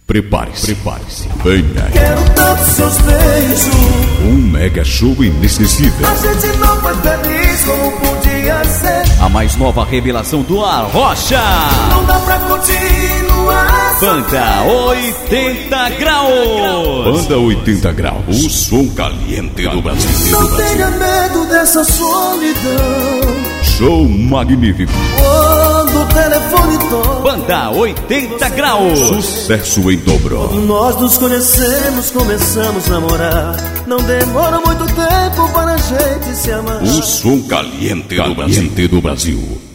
Prepare-se. Venha. Quero tanto seus beijos. Um mega show inesquecível. A gente não foi feliz como podia ser. A mais nova revelação do Arrocha. Não dá pra continuar. Banda 80 Graus. Banda 80 Graus. O som caliente do Brasil. Não tenha medo dessa solidão. Show magnífico. Quando o telefone toca. Banda 80 Graus. Sucesso em dobro. Nós nos conhecemos, começamos a namorar. Não demora muito tempo para a gente se amar. O som caliente do Brasil.